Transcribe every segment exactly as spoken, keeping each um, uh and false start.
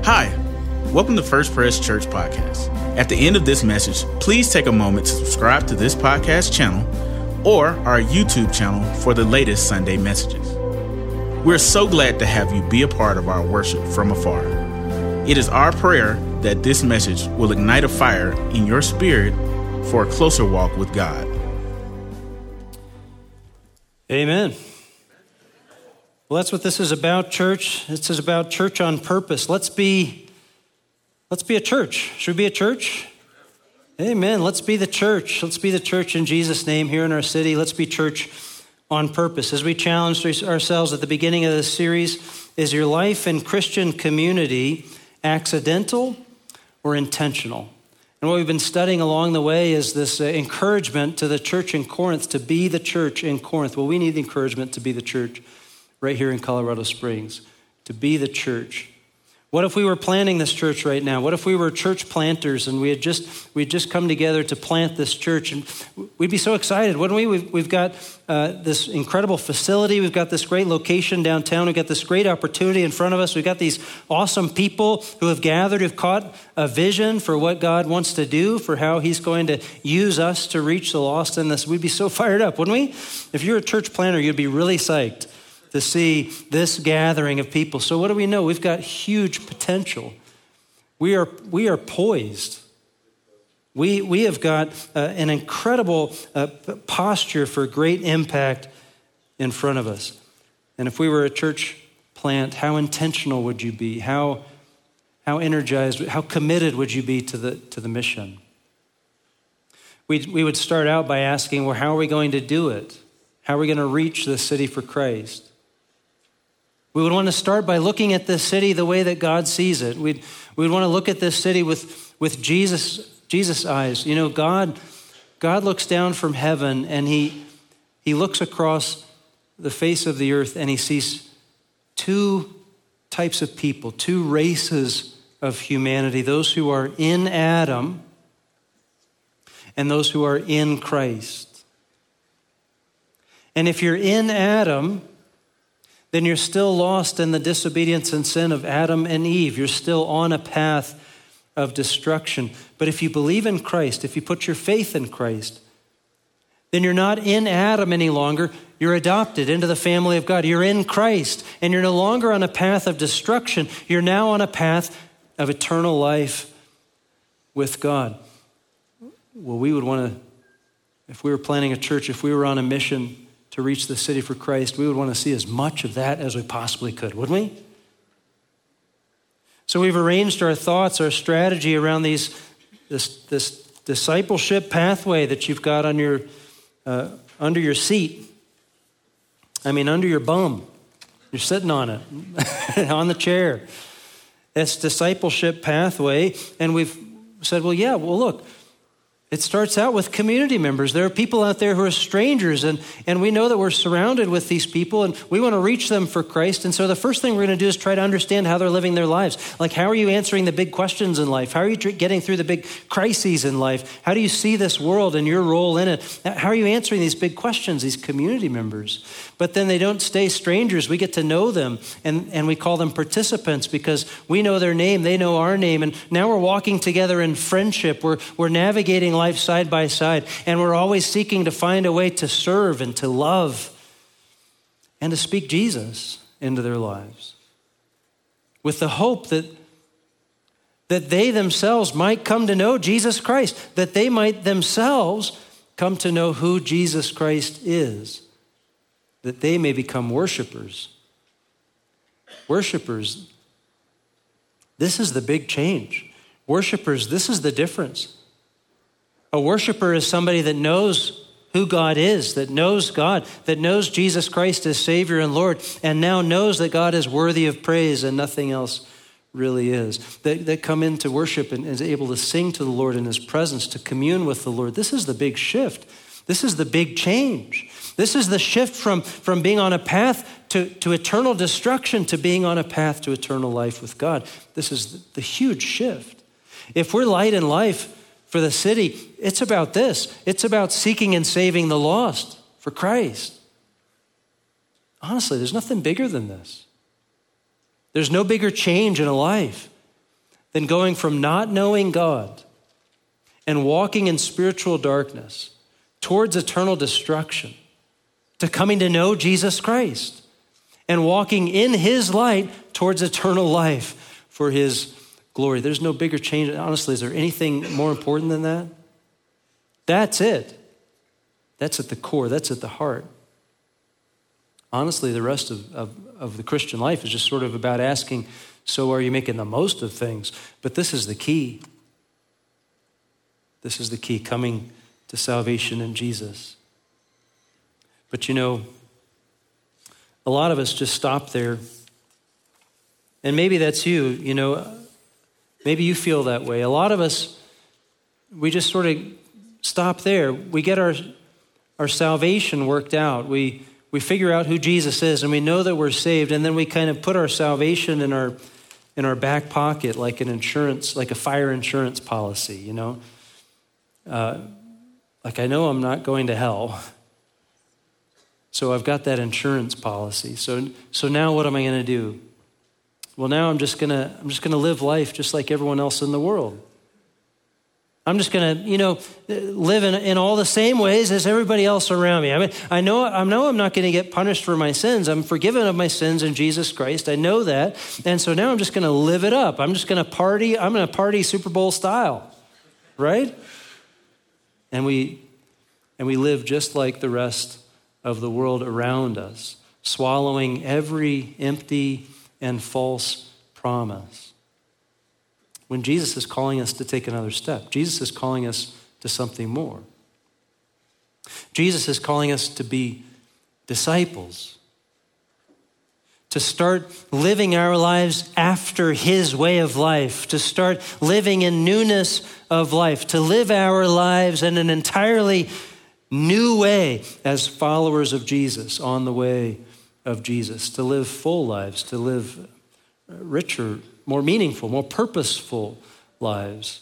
Hi, welcome to First Pres Church Podcast. At the end of this message, please take a moment to subscribe to this podcast channel or our YouTube channel for the latest Sunday messages. We're so glad to have you be a part of our worship from afar. It is our prayer that this message will ignite a fire in your spirit for a closer walk with God. Amen. Well, that's what this is about, church. This is about church on purpose. Let's be, let's be a church. Should we be a church? Amen. Let's be the church. Let's be the church in Jesus' name here in our city. Let's be church on purpose. As we challenged ourselves at the beginning of this series, is your life in Christian community accidental or intentional? And what we've been studying along the way is this uh, encouragement to the church in Corinth to be the church in Corinth. Well, we need the encouragement to be the church right here in Colorado Springs, to be the church. What if we were planting this church right now? What if we were church planters and we had just we had just come together to plant this church? And we'd be so excited, wouldn't we? We've, we've got uh, this incredible facility. We've got this great location downtown. We've got this great opportunity in front of us. We've got these awesome people who have gathered, who've caught a vision for what God wants to do, for how he's going to use us to reach the lost in this. We'd be so fired up, wouldn't we? If you're a church planter, you'd be really psyched to see this gathering of people. So what do we know? We've got huge potential. We are we are poised. We we have got uh, an incredible uh, posture for great impact in front of us. And if we were a church plant, how intentional would you be? How how energized, how committed would you be to the to the mission? We we would start out by asking, well, how are we going to do it? How are we going to reach the city for Christ? We would want to start by looking at this city the way that God sees it. We'd, we'd want to look at this city with, with Jesus, Jesus' eyes. You know, God, God looks down from heaven and he, he looks across the face of the earth and he sees two types of people, two races of humanity, those who are in Adam and those who are in Christ. And if you're in Adam, then you're still lost in the disobedience and sin of Adam and Eve. You're still on a path of destruction. But if you believe in Christ, if you put your faith in Christ, then you're not in Adam any longer. You're adopted into the family of God. You're in Christ, and you're no longer on a path of destruction. You're now on a path of eternal life with God. Well, we would want to, if we were planning a church, if we were on a mission to reach the city for Christ, we would want to see as much of that as we possibly could, wouldn't we? So we've arranged our thoughts, our strategy around these this, this discipleship pathway that you've got on your uh, under your seat. I mean, under your bum. You're sitting on it, on the chair. It's discipleship pathway, and we've said, well, yeah, well, look, it starts out with community members. There are people out there who are strangers, and, and we know that we're surrounded with these people, and we want to reach them for Christ. And so the first thing we're going to do is try to understand how they're living their lives. Like, how are you answering the big questions in life? How are you getting through the big crises in life? How do you see this world and your role in it? How are you answering these big questions, these community members? But then they don't stay strangers. We get to know them, and, and we call them participants because we know their name, they know our name, and now we're walking together in friendship. We're, we're navigating life side by side, and we're always seeking to find a way to serve and to love and to speak Jesus into their lives with the hope that that they themselves might come to know Jesus Christ, that they might themselves come to know who Jesus Christ is, that they may become worshipers. Worshipers, this is the big change. Worshipers, this is the difference. A worshiper is somebody that knows who God is, that knows God, that knows Jesus Christ as Savior and Lord, and now knows that God is worthy of praise and nothing else really is. That, that come into worship and is able to sing to the Lord in his presence, to commune with the Lord. This is the big shift. This is the big change. This is the shift from, from being on a path to, to eternal destruction to being on a path to eternal life with God. This is the, the huge shift. If we're light in life for the city, it's about this. It's about seeking and saving the lost for Christ. Honestly, there's nothing bigger than this. There's no bigger change in a life than going from not knowing God and walking in spiritual darkness towards eternal destruction to coming to know Jesus Christ and walking in his light towards eternal life for his glory. There's no bigger change. Honestly, is there anything more important than that? That's it. That's at the core. That's at the heart. Honestly, the rest of, of, of the Christian life is just sort of about asking, so are you making the most of things? But this is the key. This is the key, coming to salvation in Jesus. But you know, a lot of us just stop there. And maybe that's you, you know, maybe you feel that way. A lot of us, we just sort of stop there. We get our, our salvation worked out. We, we figure out who Jesus is and we know that we're saved. And then we kind of put our salvation in our, in our back pocket like an insurance, like a fire insurance policy, you know. Uh, like I know I'm not going to hell. So I've got that insurance policy. So, so now what am I going to do? Well, now I'm just going to, I'm just going to live life just like everyone else in the world. I'm just going to, you know, live in, in all the same ways as everybody else around me. I mean, I know, I know I'm not going to get punished for my sins. I'm forgiven of my sins in Jesus Christ. I know that. And so now I'm just going to live it up. I'm just going to party. I'm going to party Super Bowl style, right? And we, and we live just like the rest of the world around us, swallowing every empty and false promise. When Jesus is calling us to take another step, Jesus is calling us to something more. Jesus is calling us to be disciples, to start living our lives after his way of life, to start living in newness of life, to live our lives in an entirely new way as followers of Jesus, on the way of Jesus, to live full lives, to live richer, more meaningful, more purposeful lives,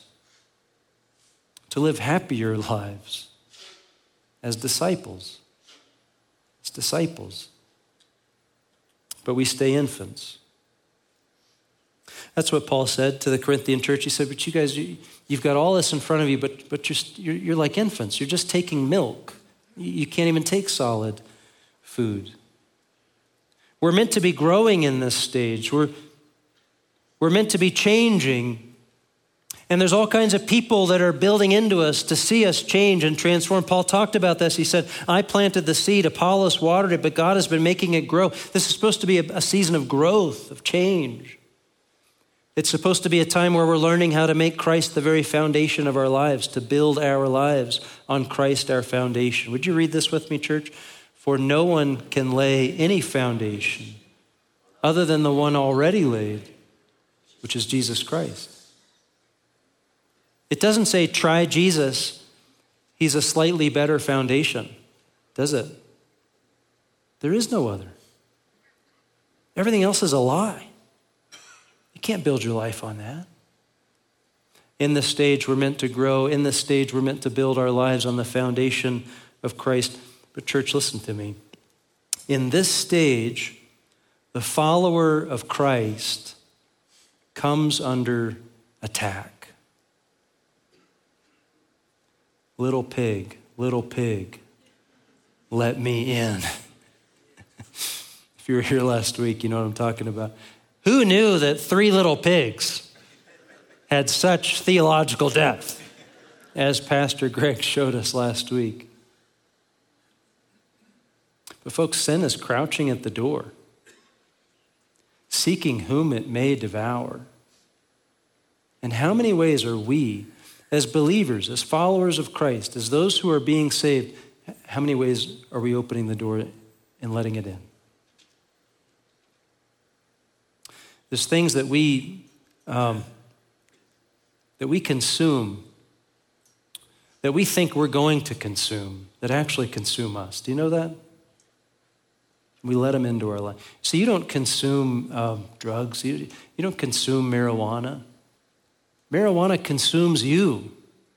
to live happier lives as disciples, as disciples. But we stay infants. That's what Paul said to the Corinthian church. He said, but you guys, you, you've got all this in front of you, but, but you're, you're, you're like infants. You're just taking milk. You can't even take solid food. We're meant to be growing in this stage. We're, we're meant to be changing. And there's all kinds of people that are building into us to see us change and transform. Paul talked about this. He said, I planted the seed, Apollos watered it, but God has been making it grow. This is supposed to be a, a season of growth, of change. It's supposed to be a time where we're learning how to make Christ the very foundation of our lives, to build our lives on Christ, our foundation. Would you read this with me, church? For no one can lay any foundation other than the one already laid, which is Jesus Christ. It doesn't say try Jesus. He's a slightly better foundation, does it? There is no other. Everything else is a lie. You can't build your life on that. In this stage, we're meant to grow. In this stage, we're meant to build our lives on the foundation of Christ. But church, listen to me. In this stage, the follower of Christ comes under attack. Little pig, little pig, let me in. If you were here last week, you know what I'm talking about. Who knew that three little pigs had such theological depth, as Pastor Greg showed us last week? But folks, sin is crouching at the door, seeking whom it may devour. And how many ways are we, as believers, as followers of Christ, as those who are being saved, how many ways are we opening the door and letting it in? There's things that we um, that we consume, that we think we're going to consume, that actually consume us. Do you know that? We let them into our life. So you don't consume um, drugs. You, you don't consume marijuana. Marijuana consumes you.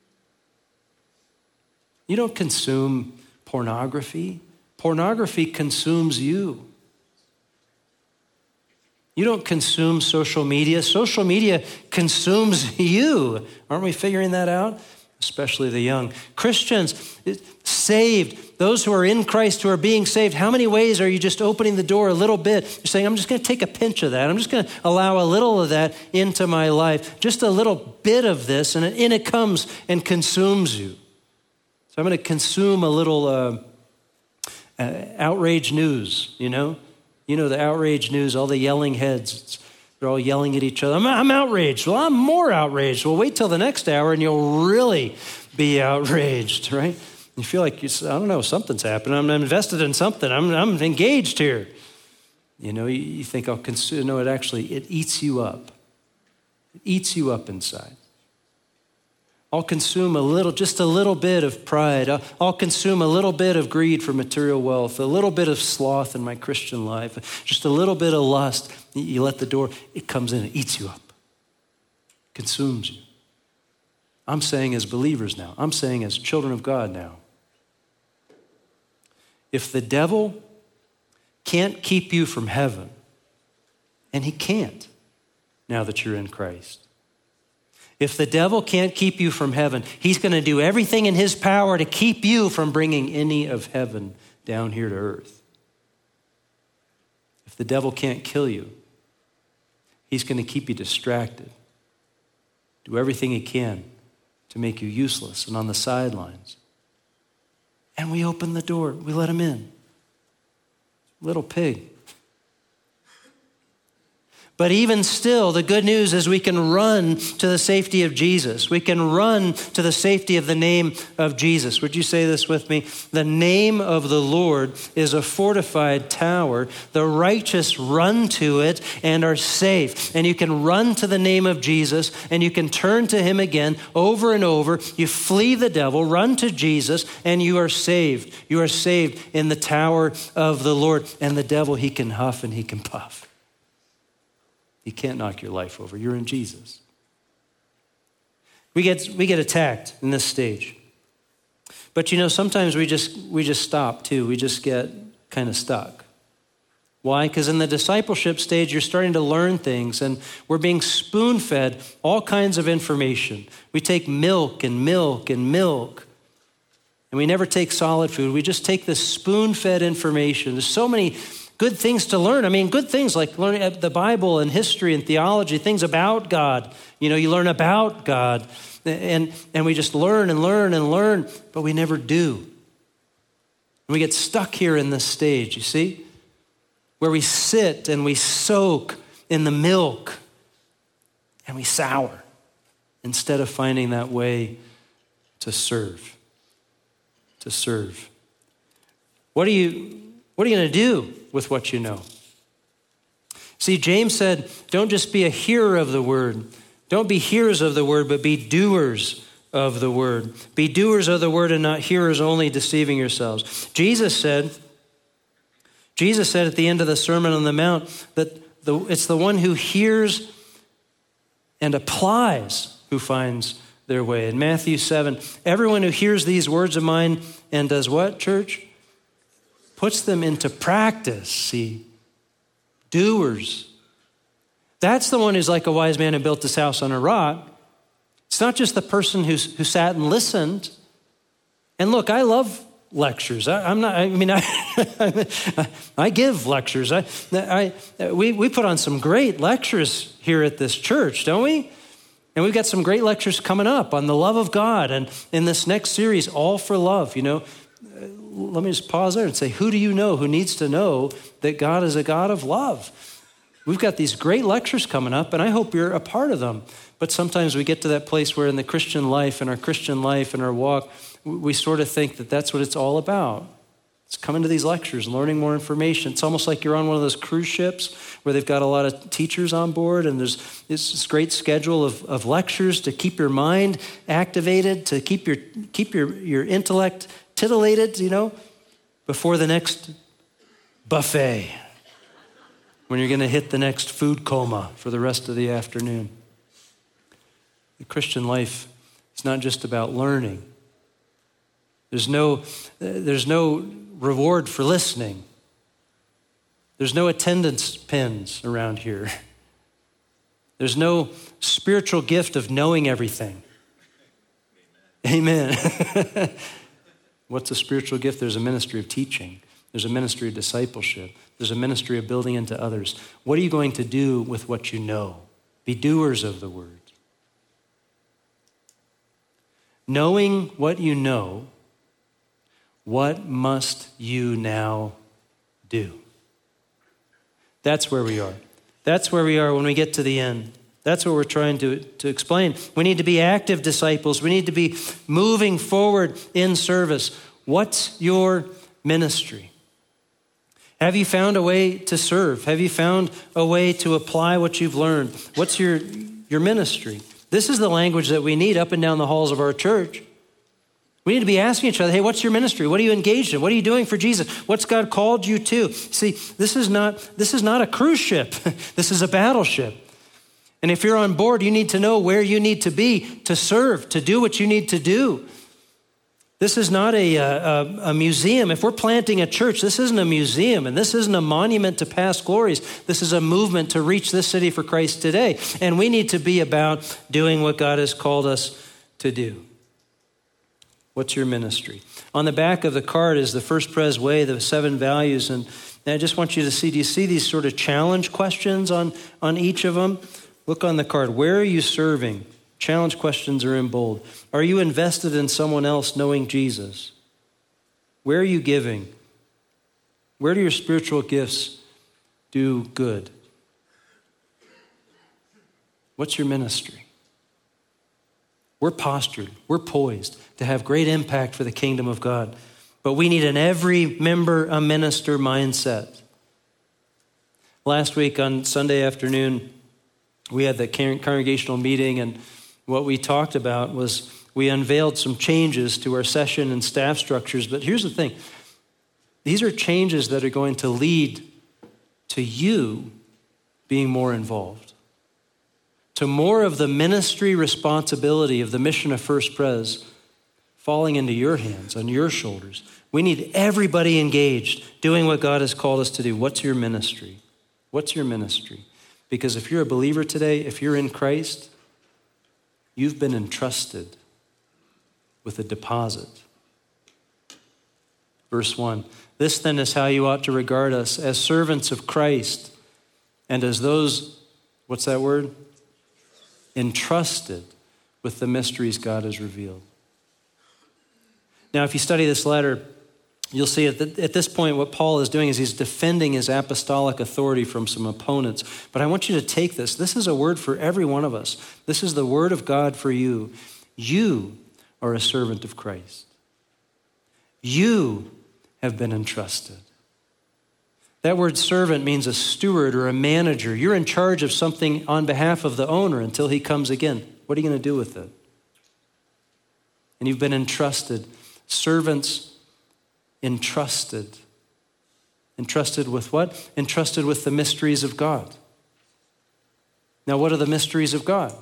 You don't consume pornography. Pornography consumes you. You don't consume social media. Social media consumes you. Aren't we figuring that out? Especially the young. Christians, saved, those who are in Christ, who are being saved, how many ways are you just opening the door a little bit? You're saying, I'm just going to take a pinch of that. I'm just going to allow a little of that into my life. Just a little bit of this, and in it comes and consumes you. So I'm going to consume a little uh, uh, outrage news, you know? You know, the outrage news, all the yelling heads. It's, they're all yelling at each other. I'm, I'm outraged. Well, I'm more outraged. Well, wait till the next hour and you'll really be outraged, right? You feel like, you, I don't know, something's happening. I'm invested in something. I'm, I'm engaged here. You know, you, you think, I'll consume. No, it actually, it eats you up. It eats you up inside. I'll consume a little, just a little bit of pride. I'll, I'll consume a little bit of greed for material wealth, a little bit of sloth in my Christian life, just a little bit of lust. You let the door, it comes in, it eats you up, consumes you. I'm saying as believers now, I'm saying as children of God now, if the devil can't keep you from heaven, and he can't now that you're in Christ, if the devil can't keep you from heaven, he's going to do everything in his power to keep you from bringing any of heaven down here to earth. If the devil can't kill you, he's going to keep you distracted, do everything he can to make you useless and on the sidelines. And we open the door, we let him in. Little pig. But even still, the good news is we can run to the safety of Jesus. We can run to the safety of the name of Jesus. Would you say this with me? The name of the Lord is a fortified tower. The righteous run to it and are safe. And you can run to the name of Jesus and you can turn to him again over and over. You flee the devil, run to Jesus, and you are saved. You are saved in the tower of the Lord. And the devil, he can huff and he can puff. He can't knock your life over. You're in Jesus. We get we get attacked in this stage. But you know, sometimes we just we just stop too. We just get kind of stuck. Why? Because in the discipleship stage, you're starting to learn things and we're being spoon-fed all kinds of information. We take milk and milk and milk. And we never take solid food. We just take this spoon-fed information. There's so many good things to learn. I mean, good things like learning the Bible and history and theology, things about God. You know, you learn about God. And, and we just learn and learn and learn, but we never do. And we get stuck here in this stage, you see? Where we sit and we soak in the milk and we sour instead of finding that way to serve. To serve. What are you, what are you going to do with what you know? See, James said, don't just be a hearer of the word. Don't be hearers of the word, but be doers of the word. Be doers of the word and not hearers only, deceiving yourselves. Jesus said, Jesus said at the end of the Sermon on the Mount that the, it's the one who hears and applies who finds their way. In Matthew seven, everyone who hears these words of mine and does what, church? Puts them into practice, see? Doers. That's the one who's like a wise man who built his house on a rock. It's not just the person who's, who sat and listened. And look, I love lectures. I, I'm not, I mean, I, I give lectures. I, I, we, we put on some great lectures here at this church, don't we? And we've got some great lectures coming up on the love of God. And in this next series, All for Love, you know, let me just pause there and say, who do you know who needs to know that God is a God of love? We've got these great lectures coming up, and I hope you're a part of them. But sometimes we get to that place where in the Christian life, in our Christian life, in our walk, we sort of think that that's what it's all about. It's coming to these lectures, learning more information. It's almost like you're on one of those cruise ships where they've got a lot of teachers on board, and there's this great schedule of, of lectures to keep your mind activated, to keep your keep your, your intellect titillated, you know, before the next buffet, when you're going to hit the next food coma for the rest of the afternoon. The Christian life is not just about learning. There's no, there's no reward for listening. There's no attendance pins around here. There's no spiritual gift of knowing everything. Amen. Amen. What's a spiritual gift? There's a ministry of teaching. There's a ministry of discipleship. There's a ministry of building into others. What are you going to do with what you know? Be doers of the word. Knowing what you know, what must you now do? That's where we are. That's where we are when we get to the end. That's what we're trying to, to explain. We need to be active disciples. We need to be moving forward in service. What's your ministry? Have you found a way to serve? Have you found a way to apply what you've learned? What's your, your ministry? This is the language that we need up and down the halls of our church. We need to be asking each other, hey, what's your ministry? What are you engaged in? What are you doing for Jesus? What's God called you to? See, this is not, this is not a cruise ship. This is a battleship. And if you're on board, you need to know where you need to be to serve, to do what you need to do. This is not a, a, a museum. If we're planting a church, this isn't a museum, and this isn't a monument to past glories. This is a movement to reach this city for Christ today. And we need to be about doing what God has called us to do. What's your ministry? On the back of the card is the First Pres Way, the seven values. And I just want you to see, do you see these sort of challenge questions on, on each of them? Look on the card. Where are you serving? Challenge questions are in bold. Are you invested in someone else knowing Jesus? Where are you giving? Where do your spiritual gifts do good? What's your ministry? We're postured, we're poised to have great impact for the kingdom of God. But we need an every member, a minister mindset. Last week on Sunday afternoon, we had the congregational meeting, and what we talked about was we unveiled some changes to our session and staff structures. But here's the thing. These are changes that are going to lead to you being more involved, to more of the ministry responsibility of the mission of First Pres falling into your hands, on your shoulders. We need everybody engaged, doing what God has called us to do. What's your ministry? What's your ministry? Because if you're a believer today, if you're in Christ, you've been entrusted with a deposit. Verse one, this then is how you ought to regard us, as servants of Christ and as those, what's that word? Entrusted with the mysteries God has revealed. Now, if you study this letter, you'll see at, the, at this point what Paul is doing is he's defending his apostolic authority from some opponents. But I want you to take this. This is a word for every one of us. This is the word of God for you. You are a servant of Christ. You have been entrusted. That word servant means a steward or a manager. You're in charge of something on behalf of the owner until he comes again. What are you going to do with it? And you've been entrusted. Servants entrusted. Entrusted with what? Entrusted with the mysteries of God. Now, what are the mysteries of God?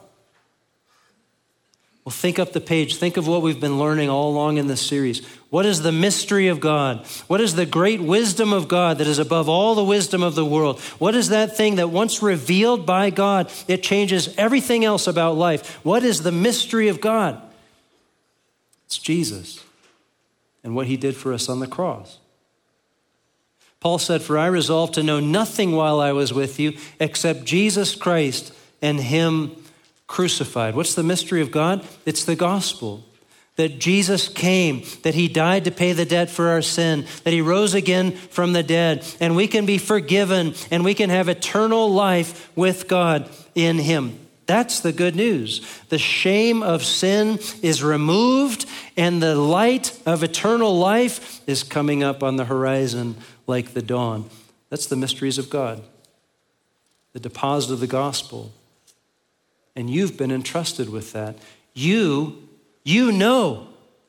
Well, think up the page. Think of what we've been learning all along in this series. What is the mystery of God? What is the great wisdom of God that is above all the wisdom of the world? What is that thing that once revealed by God, it changes everything else about life? What is the mystery of God? It's Jesus and what he did for us on the cross. Paul said, for I resolved to know nothing while I was with you except Jesus Christ and him crucified. What's the mystery of God? It's the gospel. That Jesus came, that he died to pay the debt for our sin, that he rose again from the dead, and we can be forgiven, and we can have eternal life with God in him. That's the good news. The shame of sin is removed, and the light of eternal life is coming up on the horizon like the dawn. That's the mysteries of God, the deposit of the gospel. And you've been entrusted with that. You, you know.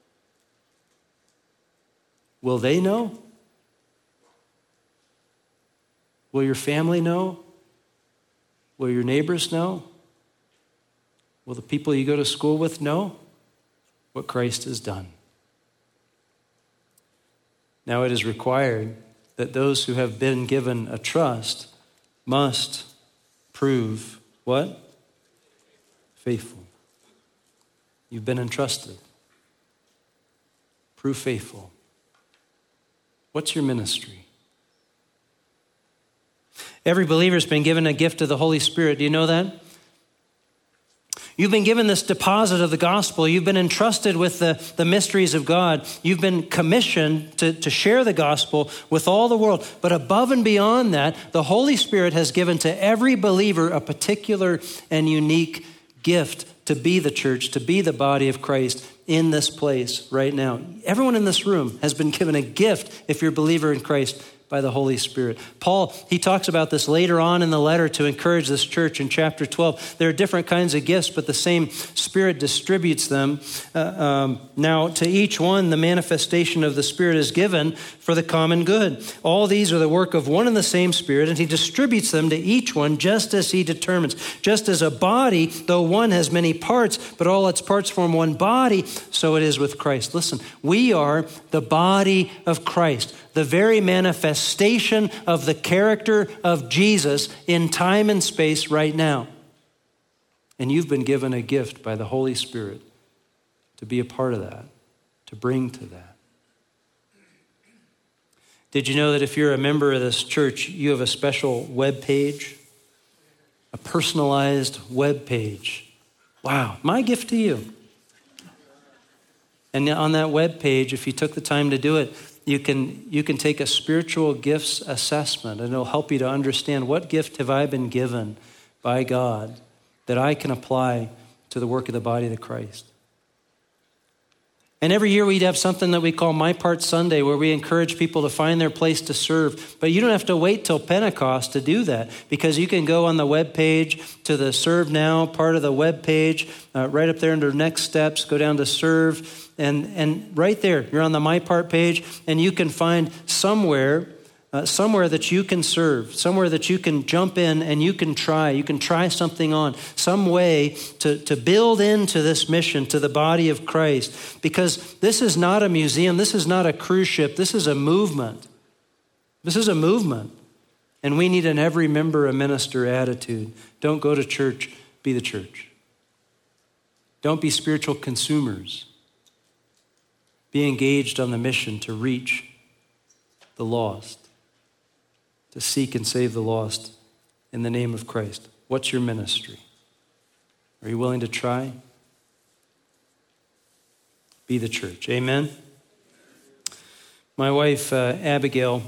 Will they know? Will your family know? Will your neighbors know? Will the people you go to school with know what Christ has done? Now it is required that those who have been given a trust must prove what? Faithful. You've been entrusted. Prove faithful. What's your ministry? Every believer's been given a gift of the Holy Spirit. Do you know that? You've been given this deposit of the gospel. You've been entrusted with the, the mysteries of God. You've been commissioned to, to share the gospel with all the world. But above and beyond that, the Holy Spirit has given to every believer a particular and unique gift to be the church, to be the body of Christ in this place right now. Everyone in this room has been given a gift, if you're a believer in Christ, by the Holy Spirit. Paul, he talks about this later on in the letter to encourage this church in chapter twelve. There are different kinds of gifts, but the same Spirit distributes them. Uh, um, now, to each one, the manifestation of the Spirit is given for the common good. All these are the work of one and the same Spirit, and he distributes them to each one just as he determines. Just as a body, though one has many parts, but all its parts form one body, so it is with Christ. Listen, we are the body of Christ, the very manifestation of the character of Jesus in time and space right now. And you've been given a gift by the Holy Spirit to be a part of that, to bring to that. Did you know that if you're a member of this church, you have a special web page, a personalized web page? Wow, my gift to you. And on that web page, if you took the time to do it, You can you can take a spiritual gifts assessment, and it'll help you to understand what gift have I been given by God that I can apply to the work of the body of Christ. And every year we'd have something that we call My Part Sunday, where we encourage people to find their place to serve. But you don't have to wait till Pentecost to do that, because you can go on the web page to the Serve Now part of the web page, uh, right up there under Next Steps, go down to Serve. And and right there, you're on the My Part page, and you can find somewhere, uh, somewhere that you can serve, somewhere that you can jump in and you can try. You can try something on, some way to, to build into this mission, to the body of Christ. Because this is not a museum. This is not a cruise ship. This is a movement. This is a movement. And we need an every member a minister attitude. Don't go to church, be the church. Don't be spiritual consumers. Be engaged on the mission to reach the lost, to seek and save the lost in the name of Christ. What's your ministry? Are you willing to try? Be the church. Amen? My wife, uh, Abigail,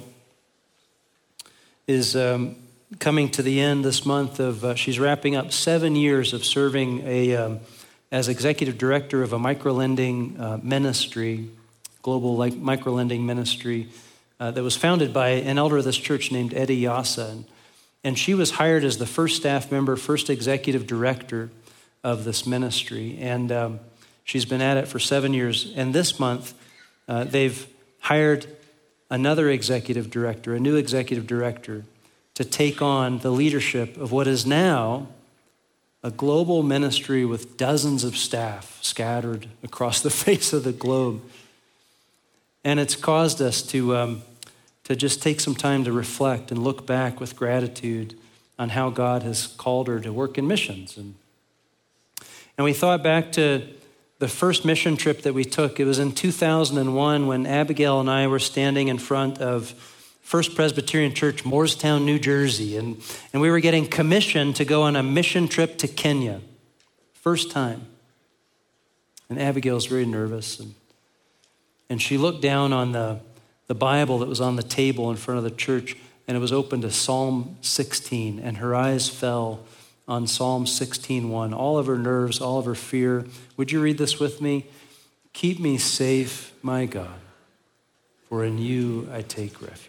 is um, coming to the end this month of, uh, she's wrapping up seven years of serving a um, as executive director of a microlending uh, ministry, global like microlending ministry uh, that was founded by an elder of this church named Eddie Yassa. And, and she was hired as the first staff member, first executive director of this ministry. And um, she's been at it for seven years. And this month, uh, they've hired another executive director, a new executive director, to take on the leadership of what is now a global ministry with dozens of staff scattered across the face of the globe. And it's caused us to, um, to just take some time to reflect and look back with gratitude on how God has called her to work in missions. And, and we thought back to the first mission trip that we took. It was in two thousand one when Abigail and I were standing in front of First Presbyterian Church, Moorestown, New Jersey. And, and we were getting commissioned to go on a mission trip to Kenya. First time. And Abigail's very nervous. And, and she looked down on the, the Bible that was on the table in front of the church, and it was open to Psalm sixteen. And her eyes fell on Psalm sixteen one. All of her nerves, all of her fear. Would you read this with me? Keep me safe, my God, for in you I take refuge.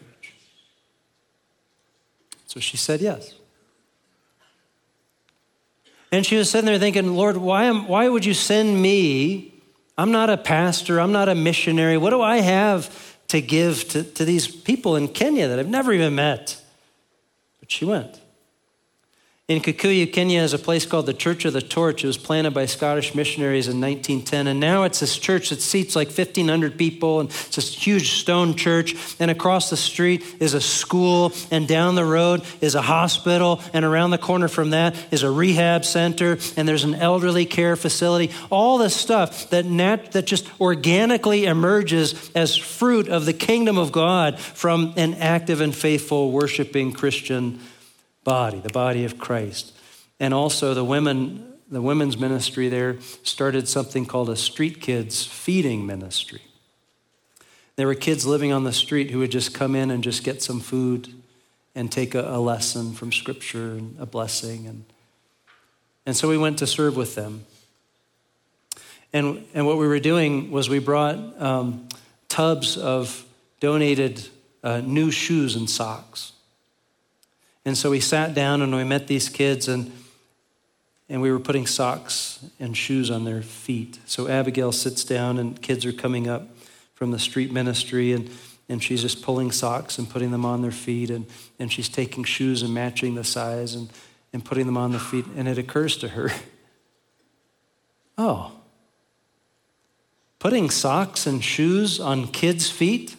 So she said yes. And she was sitting there thinking, Lord, why am, why would you send me? I'm not a pastor. I'm not a missionary. What do I have to give to, to these people in Kenya that I've never even met? But she went. In Kikuyu, Kenya, is a place called the Church of the Torch. It was planted by Scottish missionaries in nineteen ten. And now it's this church that seats like fifteen hundred people. And it's this huge stone church. And across the street is a school. And down the road is a hospital. And around the corner from that is a rehab center. And there's an elderly care facility. All this stuff that, nat- that just organically emerges as fruit of the kingdom of God from an active and faithful worshiping Christian body, the body of Christ. And also the women, the women's ministry there started something called a street kids feeding ministry. There were kids living on the street who would just come in and just get some food and take a, a lesson from Scripture and a blessing. And, and so we went to serve with them. And, and what we were doing was we brought um, tubs of donated uh, new shoes and socks. And so we sat down and we met these kids, and and we were putting socks and shoes on their feet. So Abigail sits down, and kids are coming up from the street ministry, and, and she's just pulling socks and putting them on their feet, and, and she's taking shoes and matching the size and, and putting them on their feet. And it occurs to her, oh, putting socks and shoes on kids' feet?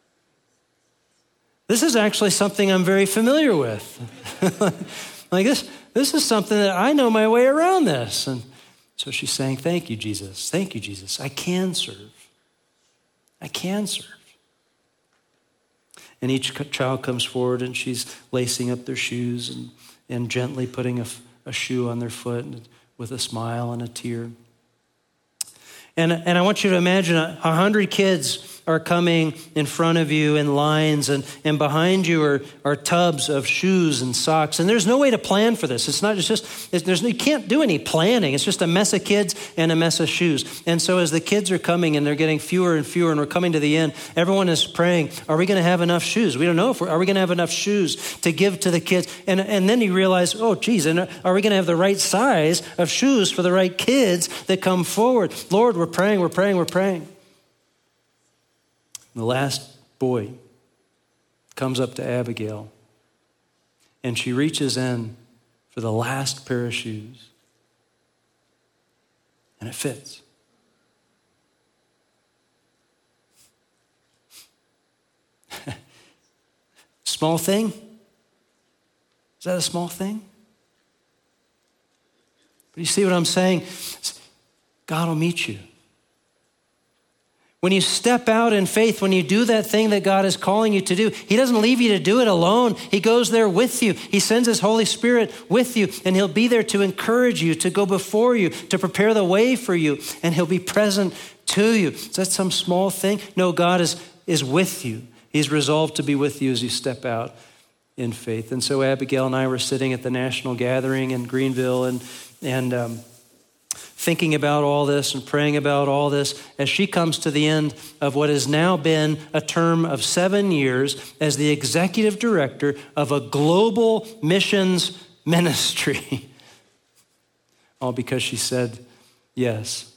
This is actually something I'm very familiar with. Like this, this is something that I know my way around this. And so she's saying, thank you, Jesus. Thank you, Jesus. I can serve. I can serve. And each child comes forward and she's lacing up their shoes and, and gently putting a, a shoe on their foot with a smile and a tear. And, and I want you to imagine a, a hundred kids are coming in front of you in lines, and, and behind you are, are tubs of shoes and socks. And there's no way to plan for this. It's not it's just, it's, there's, you can't do any planning. It's just a mess of kids and a mess of shoes. And so as the kids are coming and they're getting fewer and fewer and we're coming to the end, everyone is praying, are we going to have enough shoes? We don't know if we're, are we going to have enough shoes to give to the kids? And, and then you realize, oh, geez, and are we going to have the right size of shoes for the right kids that come forward? Lord, we're praying, we're praying, we're praying. The last boy comes up to Abigail, and she reaches in for the last pair of shoes, and it fits. Small thing? Is that a small thing? But you see what I'm saying? God will meet you. When you step out in faith, when you do that thing that God is calling you to do, he doesn't leave you to do it alone. He goes there with you. He sends his Holy Spirit with you, and he'll be there to encourage you, to go before you, to prepare the way for you, and he'll be present to you. Is that some small thing? No, God is, is with you. He's resolved to be with you as you step out in faith. And so Abigail and I were sitting at the national gathering in Greenville, and, and um, thinking about all this and praying about all this as she comes to the end of what has now been a term of seven years as the executive director of a global missions ministry. All because she said yes.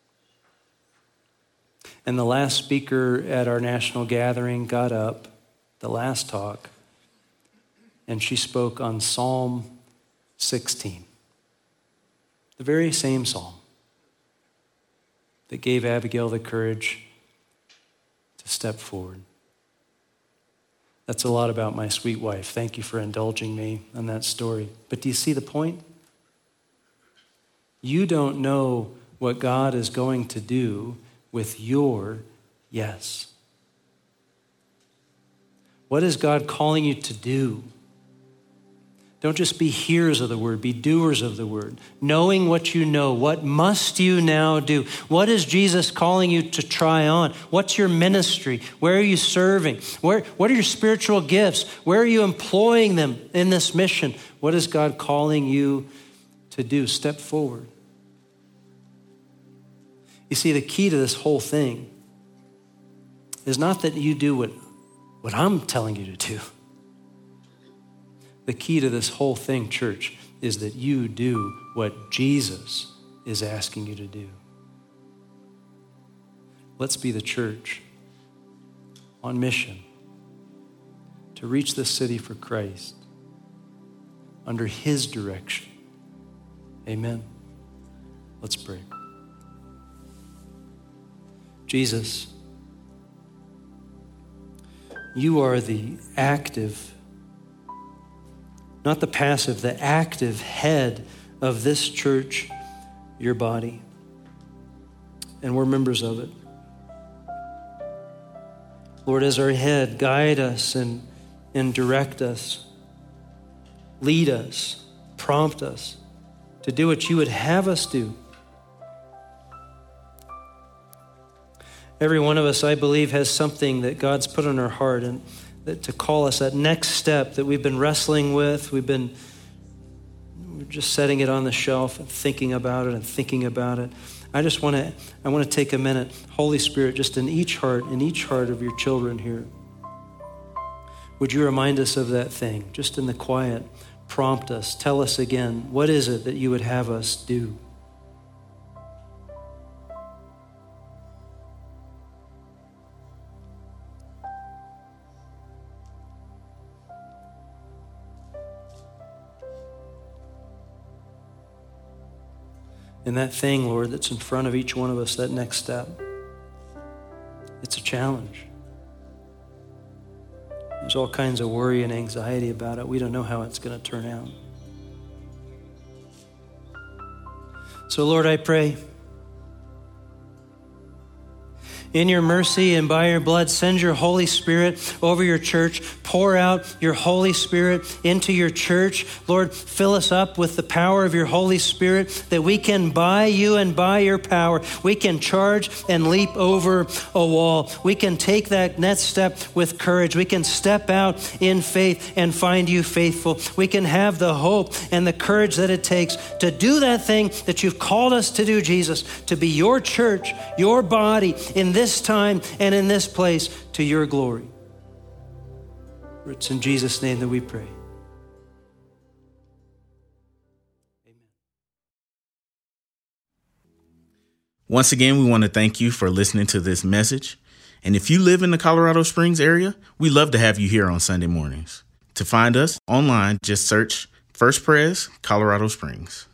And the last speaker at our national gathering got up, the last talk, and she spoke on Psalm sixteen. The very same psalm that gave Abigail the courage to step forward. That's a lot about my sweet wife. Thank you for indulging me on that story. But do you see the point? You don't know what God is going to do with your yes. What is God calling you to do? Don't just be hearers of the word, be doers of the word. Knowing what you know, what must you now do? What is Jesus calling you to try on? What's your ministry? Where are you serving? Where, what are your spiritual gifts? Where are you employing them in this mission? What is God calling you to do? Step forward. You see, the key to this whole thing is not that you do what, what I'm telling you to do. The key to this whole thing, church, is that you do what Jesus is asking you to do. Let's be the church on mission to reach this city for Christ under his direction. Amen. Let's pray. Jesus, you are the active, not the passive, the active head of this church, your body. And we're members of it. Lord, as our head, guide us and, and direct us. Lead us, prompt us to do what you would have us do. Every one of us, I believe, has something that God's put on our heart and that to call us that next step that we've been wrestling with. We've been we're just setting it on the shelf and thinking about it and thinking about it. I just want to I want to take a minute, Holy Spirit, just in each heart, in each heart of your children here. Would you remind us of that thing, just in the quiet? Prompt us, tell us again, what is it that you would have us do? And that thing, Lord, that's in front of each one of us, that next step, it's a challenge. There's all kinds of worry and anxiety about it. We don't know how it's going to turn out. So, Lord, I pray, in your mercy and by your blood, send your Holy Spirit over your church. Pour out your Holy Spirit into your church. Lord, fill us up with the power of your Holy Spirit that we can, by you and by your power, we can charge and leap over a wall. We can take that next step with courage. We can step out in faith and find you faithful. We can have the hope and the courage that it takes to do that thing that you've called us to do, Jesus, to be your church, your body in this time and in this place to your glory. It's in Jesus' name that we pray. Amen. Once again, we want to thank you for listening to this message. And if you live in the Colorado Springs area, we love to have you here on Sunday mornings. To find us online, just search First Pres Colorado Springs.